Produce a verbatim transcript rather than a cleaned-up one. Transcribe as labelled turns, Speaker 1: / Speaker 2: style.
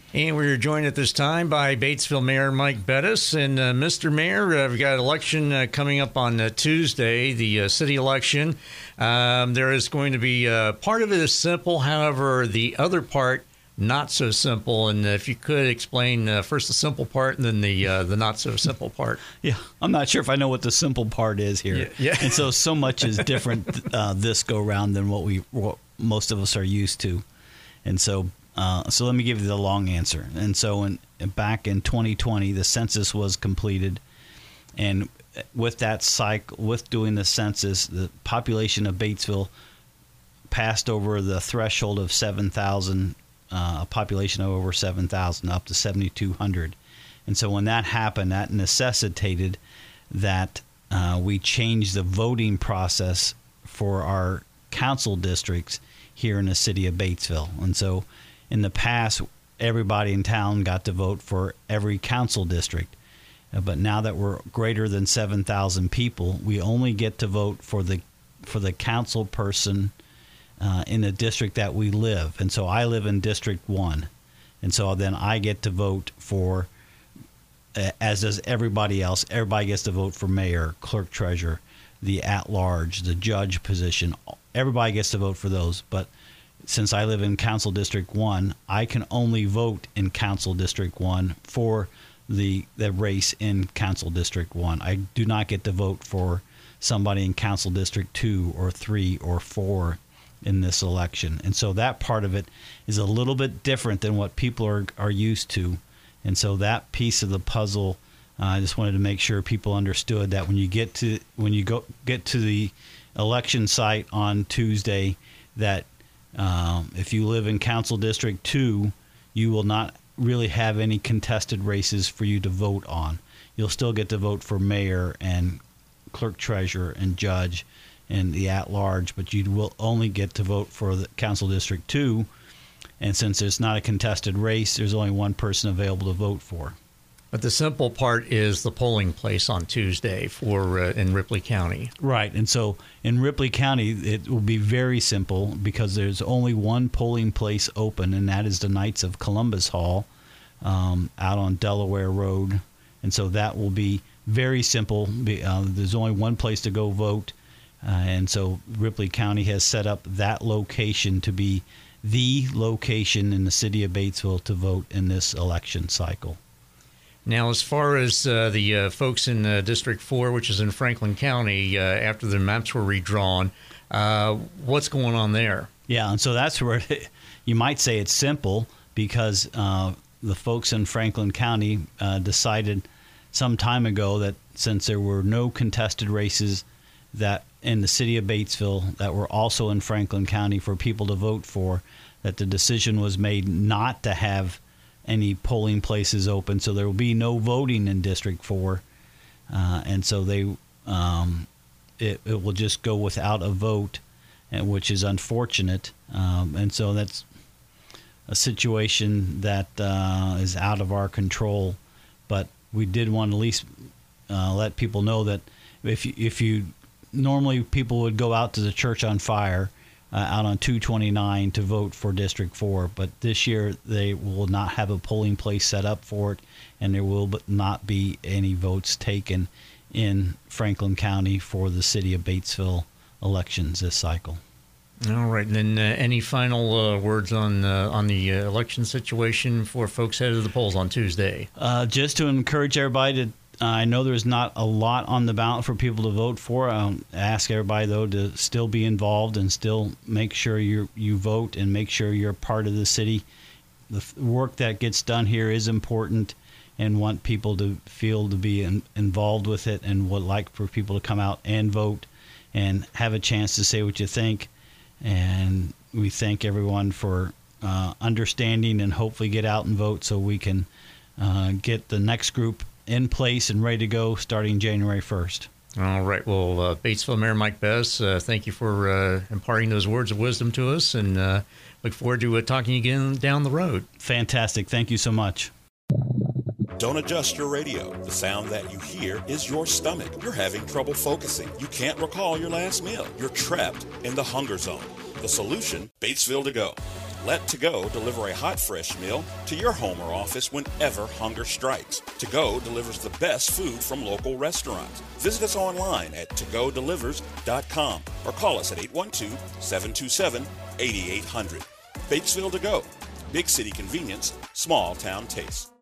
Speaker 1: And we're joined at this time by Batesville Mayor Mike Bettis. And uh, Mister Mayor, uh, we've got an election uh, coming up on uh, Tuesday, the uh, city election. Um, there is going to be uh, part of it is simple, however, the other part not so simple. And if you could explain uh, first the simple part and then the uh, the not so simple part.
Speaker 2: Yeah, I'm not sure if I know what the simple part is here.
Speaker 1: Yeah, yeah.
Speaker 2: And so so much is different uh, this go round than what we what most of us are used to. And so. Uh, so let me give you the long answer. And so in, back in twenty twenty, the census was completed, and with that cycle, with doing the census, the population of Batesville passed over the threshold of seven thousand, uh, a population of over seven thousand, up to seventy-two hundred. And so when that happened, that necessitated that uh, we change the voting process for our council districts here in the city of Batesville. And so in the past, everybody in town got to vote for every council district. Uh, but now that we're greater than seven thousand people, we only get to vote for the for the council person uh, in the district that we live. And so I live in District one. And so then I get to vote for, uh, as does everybody else, everybody gets to vote for mayor, clerk treasurer, the at-large, the judge position. Everybody gets to vote for those. But since I live in Council District one, I can only vote in Council District one for the the race in Council District one. I do not get to vote for somebody in Council District two or three or four in this election. And so that part of it is a little bit different than what people are, are used to. And so that piece of the puzzle, uh, I just wanted to make sure people understood that when you get to when you go get to the election site on Tuesday, that Um, if you live in Council District two, you will not really have any contested races for you to vote on. You'll still get to vote for mayor and clerk treasurer and judge and the at-large, but you will only get to vote for the Council District two. And since it's not a contested race, there's only one person available to vote for.
Speaker 1: But the simple part is the polling place on Tuesday for uh, in Ripley County.
Speaker 2: Right. And so in Ripley County, it will be very simple because there's only one polling place open, and that is the Knights of Columbus Hall um, out on Delaware Road. And so that will be very simple. Uh, there's only one place to go vote. Uh, and so Ripley County has set up that location to be the location in the city of Batesville to vote in this election cycle.
Speaker 1: Now, as far as uh, the uh, folks in uh, District four, which is in Franklin County, uh, after the maps were redrawn, uh, what's going on there?
Speaker 2: Yeah, and so that's where you might say it's simple because uh, the folks in Franklin County uh, decided some time ago that since there were no contested races that in the city of Batesville that were also in Franklin County for people to vote for, that the decision was made not to have any polling places open, so there will be no voting in District four, uh, and so they um, it, it will just go without a vote, and which is unfortunate, um, and so that's a situation that uh, is out of our control. But we did want to at least uh, let people know that if you, if you normally people would go out to the church on fire. Uh, out on two twenty-nine to vote for District four, but this year they will not have a polling place set up for it, and there will not be any votes taken in Franklin County for the city of Batesville elections this cycle.
Speaker 1: All right, and then uh, any final uh, words on uh, on the uh, election situation for folks headed to the polls on Tuesday?
Speaker 2: Uh, just to encourage everybody to Uh, I know there's not a lot on the ballot for people to vote for. I ask everybody, though, to still be involved and still make sure you you vote and make sure you're part of the city. The work that gets done here is important, and want people to feel to be in, involved with it, and would like for people to come out and vote and have a chance to say what you think. And we thank everyone for uh, understanding, and hopefully get out and vote so we can uh, get the next group in place and ready to go starting January first.
Speaker 1: All right. Well, uh, Batesville Mayor Mike Bettis, uh, thank you for uh, imparting those words of wisdom to us, and uh, look forward to uh, talking again down the road.
Speaker 2: Fantastic. Thank you so much.
Speaker 3: Don't adjust your radio. The sound that you hear is your stomach. You're having trouble focusing. You can't recall your last meal. You're trapped in the hunger zone. The solution, Batesville to Go. Let To Go deliver a hot, fresh meal to your home or office whenever hunger strikes. To Go delivers the best food from local restaurants. Visit us online at to go delivers dot com or call us at eight one two, seven two seven, eight eight zero zero. Batesville To Go. Big city convenience, small town taste.